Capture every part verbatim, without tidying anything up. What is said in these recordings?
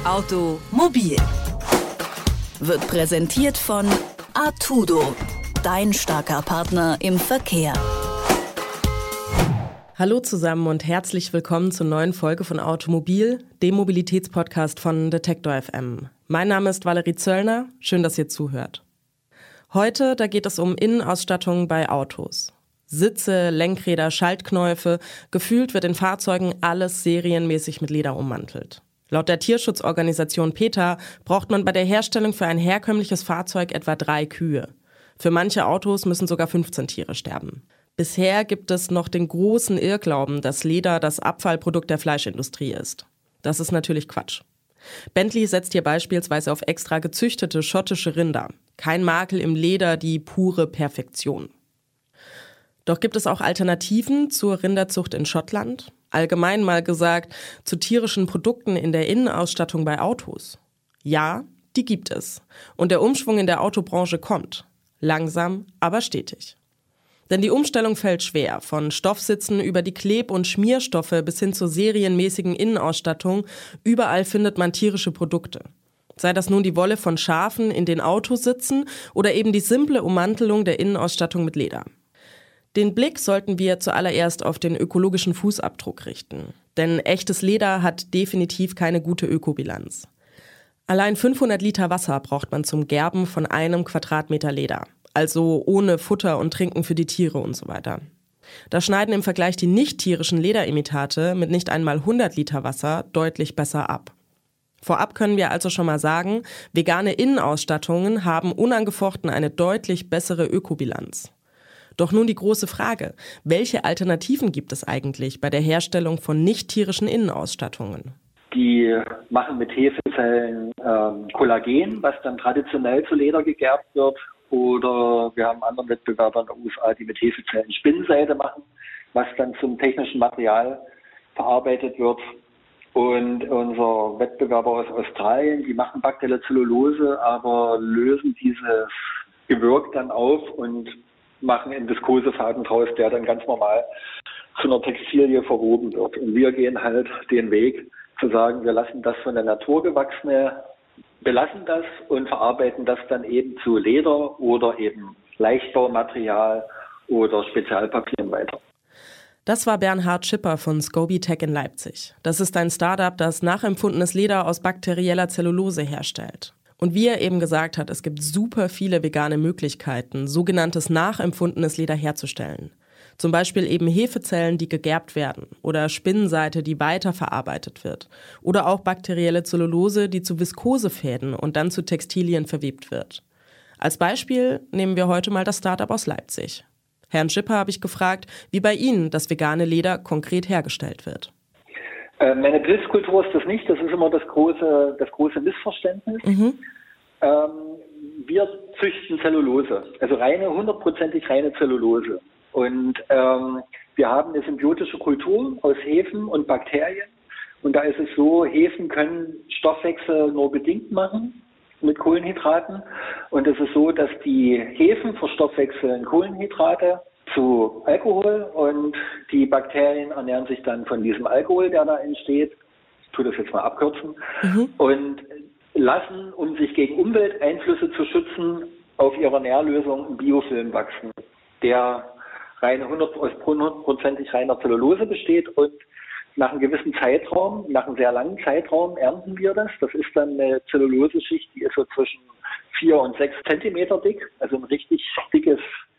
Automobil wird präsentiert von Artudo, dein starker Partner im Verkehr. Hallo zusammen und herzlich willkommen zur neuen Folge von Automobil, dem Mobilitätspodcast von Detektor F M. Mein Name ist Valerie Zöllner, schön, dass ihr zuhört. Heute, da geht es um Innenausstattung bei Autos. Sitze, Lenkräder, Schaltknäufe, gefühlt wird in Fahrzeugen alles serienmäßig mit Leder ummantelt. Laut der Tierschutzorganisation PETA braucht man bei der Herstellung für ein herkömmliches Fahrzeug etwa drei Kühe. Für manche Autos müssen sogar fünfzehn Tiere sterben. Bisher gibt es noch den großen Irrglauben, dass Leder das Abfallprodukt der Fleischindustrie ist. Das ist natürlich Quatsch. Bentley setzt hier beispielsweise auf extra gezüchtete schottische Rinder. Kein Makel im Leder, die pure Perfektion. Doch gibt es auch Alternativen zur Rinderzucht in Schottland? Allgemein mal gesagt, zu tierischen Produkten in der Innenausstattung bei Autos? Ja, die gibt es. Und der Umschwung in der Autobranche kommt. Langsam, aber stetig. Denn die Umstellung fällt schwer. Von Stoffsitzen über die Kleb- und Schmierstoffe bis hin zur serienmäßigen Innenausstattung. Überall findet man tierische Produkte. Sei das nun die Wolle von Schafen in den Autositzen oder eben die simple Ummantelung der Innenausstattung mit Leder. Den Blick sollten wir zuallererst auf den ökologischen Fußabdruck richten. Denn echtes Leder hat definitiv keine gute Ökobilanz. Allein fünfhundert Liter Wasser braucht man zum Gerben von einem Quadratmeter Leder. Also ohne Futter und Trinken für die Tiere und so weiter. Da schneiden im Vergleich die nicht-tierischen Lederimitate mit nicht einmal hundert Liter Wasser deutlich besser ab. Vorab können wir also schon mal sagen, vegane Innenausstattungen haben unangefochten eine deutlich bessere Ökobilanz. Doch nun die große Frage, welche Alternativen gibt es eigentlich bei der Herstellung von nicht-tierischen Innenausstattungen? Die machen mit Hefezellen ähm, Kollagen, was dann traditionell zu Leder gegerbt wird. Oder wir haben anderen Wettbewerber in den U S A, die mit Hefezellen Spinnseide machen, was dann zum technischen Material verarbeitet wird. Und unser Wettbewerber aus Australien, die machen bakterielle Zellulose, aber lösen dieses Gewürk dann auf und machen einen Viskosefaden draus, der dann ganz normal zu einer Textilie verwoben wird. Und wir gehen halt den Weg zu sagen, wir lassen das von der Natur gewachsene, belassen das und verarbeiten das dann eben zu Leder oder eben Leichtbaumaterial oder Spezialpapieren weiter. Das war Bernhard Schipper von Scobitech in Leipzig. Das ist ein Startup, das nachempfundenes Leder aus bakterieller Zellulose herstellt. Und wie er eben gesagt hat, es gibt super viele vegane Möglichkeiten, sogenanntes nachempfundenes Leder herzustellen. Zum Beispiel eben Hefezellen, die gegerbt werden oder Spinnenseite, die weiterverarbeitet wird. Oder auch bakterielle Zellulose, die zu Viskosefäden und dann zu Textilien verwebt wird. Als Beispiel nehmen wir heute mal das Startup aus Leipzig. Herrn Schipper habe ich gefragt, wie bei Ihnen das vegane Leder konkret hergestellt wird. Meine Pilzkultur ist das nicht, das ist immer das große, das große Missverständnis. Mhm. Ähm, wir züchten Zellulose, also reine, hundertprozentig reine Zellulose. Und ähm, wir haben eine symbiotische Kultur aus Hefen und Bakterien. Und da ist es so, Hefen können Stoffwechsel nur bedingt machen mit Kohlenhydraten. Und es ist so, dass die Hefen verstoffwechseln Kohlenhydrate zu Alkohol und die Bakterien ernähren sich dann von diesem Alkohol, der da entsteht. Ich tue das jetzt mal abkürzen. Mhm. Und lassen, um sich gegen Umwelteinflüsse zu schützen, auf ihrer Nährlösung einen Biofilm wachsen, der reine hundert, aus hundertprozentig reiner Zellulose besteht und nach einem gewissen Zeitraum, nach einem sehr langen Zeitraum ernten wir das. Das ist dann eine Zelluloseschicht, die ist so zwischen vier und sechs Zentimeter dick, also ein richtig dickes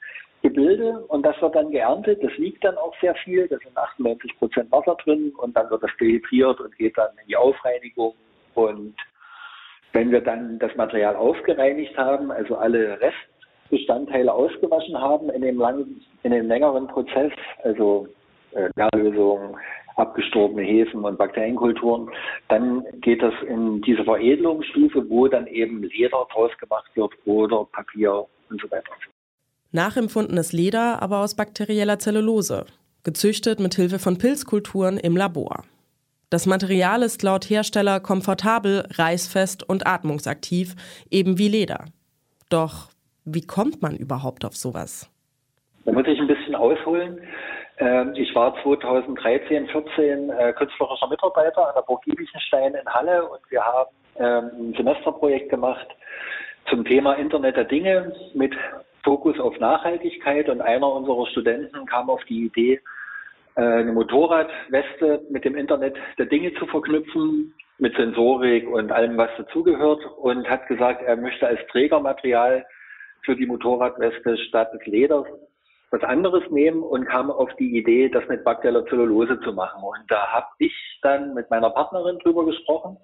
Gebilde, und das wird dann geerntet. Das wiegt dann auch sehr viel, da sind achtundneunzig Prozent Wasser drin und dann wird das dehydriert und geht dann in die Aufreinigung. Und wenn wir dann das Material aufgereinigt haben, also alle Restbestandteile ausgewaschen haben in dem langen, in dem längeren Prozess, also äh, Nährlösung, abgestorbene Hefen und Bakterienkulturen, dann geht das in diese Veredelungsstufe, wo dann eben Leder draus gemacht wird oder Papier und so weiter. Nachempfundenes Leder, aber aus bakterieller Zellulose, gezüchtet mit Hilfe von Pilzkulturen im Labor. Das Material ist laut Hersteller komfortabel, reißfest und atmungsaktiv, eben wie Leder. Doch wie kommt man überhaupt auf sowas? Da muss ich ein bisschen ausholen. Ähm, ich war zweitausenddreizehn, vierzehn äh, künstlerischer Mitarbeiter an der Burg Giebichenstein in Halle und wir haben ähm, ein Semesterprojekt gemacht zum Thema Internet der Dinge mit Fokus auf Nachhaltigkeit, und einer unserer Studenten kam auf die Idee, eine Motorradweste mit dem Internet der Dinge zu verknüpfen, mit Sensorik und allem, was dazugehört, und hat gesagt, er möchte als Trägermaterial für die Motorradweste statt des Leders was anderes nehmen, und kam auf die Idee, das mit Backteller Zellulose zu machen. Und da habe ich dann mit meiner Partnerin drüber gesprochen,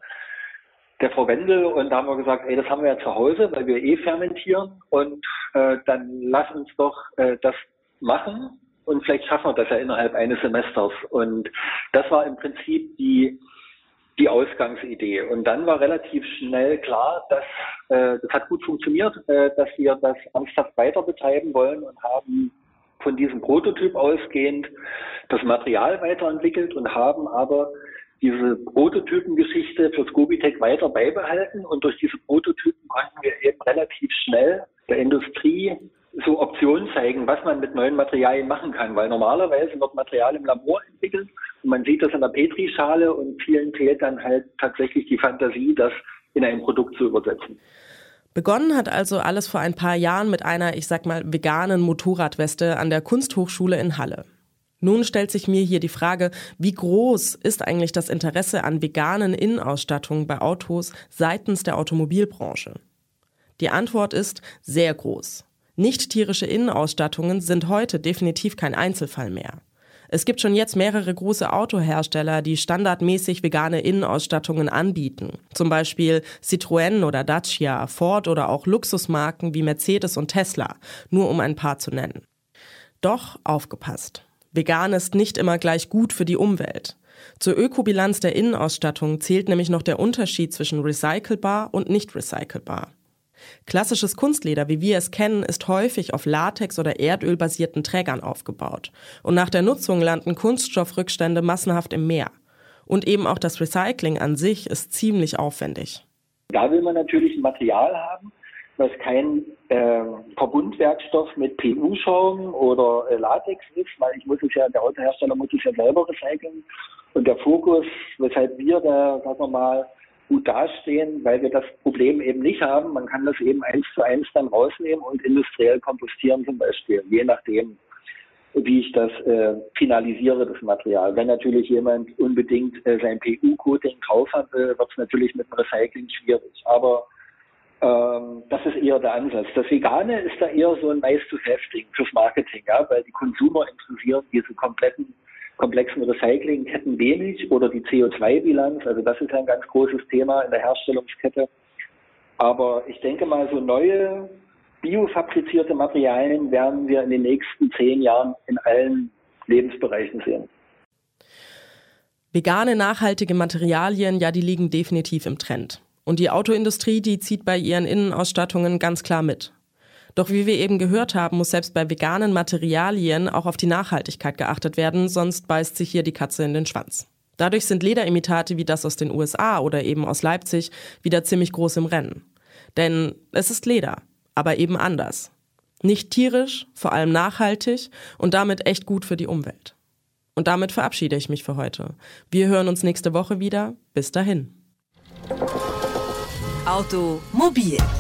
der Frau Wendel, und da haben wir gesagt, ey, das haben wir ja zu Hause, weil wir eh fermentieren, und äh, dann lass uns doch äh, das machen, und vielleicht schaffen wir das ja innerhalb eines Semesters. Und das war im Prinzip die die Ausgangsidee. Und dann war relativ schnell klar, dass äh, das hat gut funktioniert, äh, dass wir das ernsthaft weiter betreiben wollen, und haben von diesem Prototyp ausgehend das Material weiterentwickelt und haben aber diese Prototypengeschichte für Scobitech weiter beibehalten, und durch diese Prototypen konnten wir eben relativ schnell der Industrie so Optionen zeigen, was man mit neuen Materialien machen kann, weil normalerweise wird Material im Labor entwickelt und man sieht das in der Petrischale, und vielen fehlt dann halt tatsächlich die Fantasie, das in ein Produkt zu übersetzen. Begonnen hat also alles vor ein paar Jahren mit einer, ich sag mal, veganen Motorradweste an der Kunsthochschule in Halle. Nun stellt sich mir hier die Frage, wie groß ist eigentlich das Interesse an veganen Innenausstattungen bei Autos seitens der Automobilbranche? Die Antwort ist sehr groß. Nicht tierische Innenausstattungen sind heute definitiv kein Einzelfall mehr. Es gibt schon jetzt mehrere große Autohersteller, die standardmäßig vegane Innenausstattungen anbieten. Zum Beispiel Citroën oder Dacia, Ford oder auch Luxusmarken wie Mercedes und Tesla, nur um ein paar zu nennen. Doch aufgepasst. Vegan ist nicht immer gleich gut für die Umwelt. Zur Ökobilanz der Innenausstattung zählt nämlich noch der Unterschied zwischen recycelbar und nicht recycelbar. Klassisches Kunstleder, wie wir es kennen, ist häufig auf Latex- oder Erdöl-basierten Trägern aufgebaut. Und nach der Nutzung landen Kunststoffrückstände massenhaft im Meer. Und eben auch das Recycling an sich ist ziemlich aufwendig. Da will man natürlich ein Material haben, was kein äh, Verbundwerkstoff mit P U-Schaum oder äh, Latex ist, weil ich muss es ja, der Autohersteller muss es ja selber recyceln. Und der Fokus, weshalb wir da, sagen wir mal, gut dastehen, weil wir das Problem eben nicht haben. Man kann das eben eins zu eins dann rausnehmen und industriell kompostieren zum Beispiel, je nachdem, wie ich das äh, finalisiere, das Material. Wenn natürlich jemand unbedingt äh, sein P U-Coating drauf hat, äh, wird es natürlich mit dem Recycling schwierig. Aber ähm, das ist eher der Ansatz. Das Vegane ist da eher so ein nice-to-have-Ding fürs Marketing, ja, weil die Konsumer interessieren diese kompletten komplexen Recyclingketten wenig, oder die C O zwei Bilanz, also das ist ein ganz großes Thema in der Herstellungskette. Aber ich denke mal, so neue biofabrizierte Materialien werden wir in den nächsten zehn Jahren in allen Lebensbereichen sehen. Vegane, nachhaltige Materialien, ja, die liegen definitiv im Trend. Und die Autoindustrie, die zieht bei ihren Innenausstattungen ganz klar mit. Doch wie wir eben gehört haben, muss selbst bei veganen Materialien auch auf die Nachhaltigkeit geachtet werden, sonst beißt sich hier die Katze in den Schwanz. Dadurch sind Lederimitate wie das aus den U S A oder eben aus Leipzig wieder ziemlich groß im Rennen. Denn es ist Leder, aber eben anders. Nicht tierisch, vor allem nachhaltig und damit echt gut für die Umwelt. Und damit verabschiede ich mich für heute. Wir hören uns nächste Woche wieder. Bis dahin. Automobil